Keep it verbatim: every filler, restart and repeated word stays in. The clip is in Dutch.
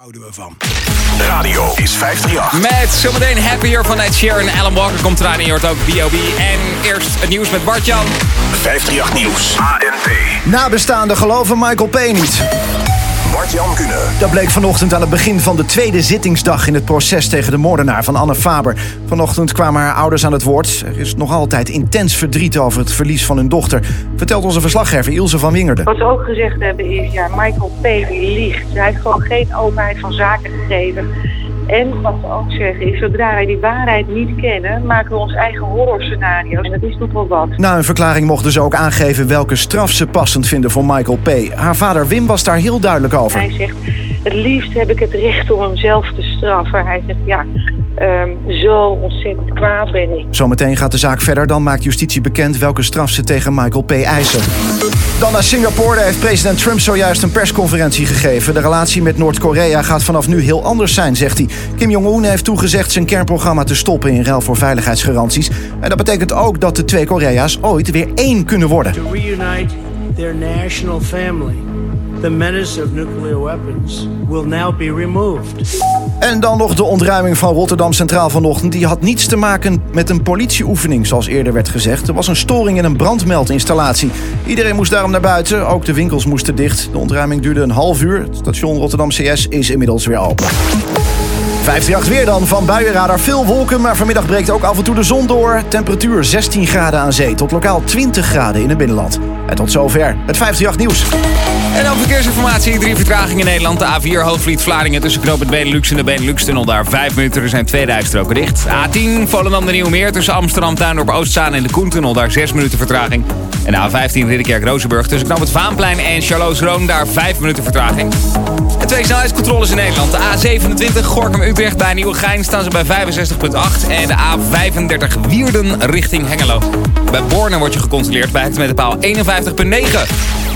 Houden we van. Radio is vijfhonderdachttien. Met zometeen Happier van Ed Sheeran. Alan Walker komt eraan en je hoort ook B O B. En eerst het nieuws met Bart-Jan. vijfhonderdachttien Nieuws. A N P. Nabestaanden geloven Michael P. niet. Bart-Jan Kuhne. Dat bleek vanochtend aan het begin van de tweede zittingsdag in het proces tegen de moordenaar van Anne Faber. Vanochtend kwamen haar ouders aan het woord. Er is nog altijd intens verdriet over het verlies van hun dochter, vertelt onze verslaggever Ilse van Wingerden. Wat ze ook gezegd hebben is, ja, Michael P. die liegt. Hij heeft gewoon geen openheid van zaken gegeven. En wat we ook zeggen is, zodra wij die waarheid niet kennen, maken we ons eigen horrorscenario's. En dat is toch wel wat. Na een verklaring mochten ze ook aangeven welke straf ze passend vinden voor Michael P. Haar vader Wim was daar heel duidelijk over. Hij zegt, het liefst heb ik het recht om hem zelf te straffen. Hij zegt, ja, um, zo ontzettend kwaad ben ik. Zometeen gaat de zaak verder. Dan maakt justitie bekend welke straf ze tegen Michael P. eisen. Dan naar Singapore. Daar heeft president Trump zojuist een persconferentie gegeven. De relatie met Noord-Korea gaat vanaf nu heel anders zijn, zegt hij. Kim Jong-un heeft toegezegd zijn kernprogramma te stoppen in ruil voor veiligheidsgaranties. En dat betekent ook dat de twee Korea's ooit weer één kunnen worden. To reunite their national family. The menace of nuclear weapons will now be removed. En dan nog de ontruiming van Rotterdam Centraal vanochtend. Die had niets te maken met een politieoefening, zoals eerder werd gezegd. Er was een storing in een brandmeldinstallatie. Iedereen moest daarom naar buiten, ook de winkels moesten dicht. De ontruiming duurde een half uur. Het station Rotterdam C S is inmiddels weer open. vijfhonderdachttien weer dan van Buienradar. Veel wolken, maar vanmiddag breekt ook af en toe de zon door. Temperatuur zestien graden aan zee tot lokaal twintig graden in het binnenland. En tot zover het vijfhonderdachttien nieuws. En dan verkeersinformatie. Drie vertragingen in Nederland. De A vier Hoogvliet-Vlaardingen tussen knooppunt Benelux en de Benelux-tunnel. Daar vijf minuten. Er zijn twee rijstroken dicht. A tien Volendam de Nieuwmeer tussen Amsterdam, Tuindorp, Oostzaan en de Koentunnel. Daar zes minuten vertraging. En de A vijftien Ridderkerk-Rozenburg tussen knooppunt Vaanplein en Charloes-Roon. Daar vijf minuten vertraging. En twee snelheidscontroles in Nederland. De A zevenentwintig Gorinchem-Utrecht bij Nieuwegein staan ze bij vijfenzestig komma acht. En de A vijfendertig Wierden richting Hengelo. Bij Borne wordt je gecontroleerd bij hectometerpaal eenenvijftig komma negen.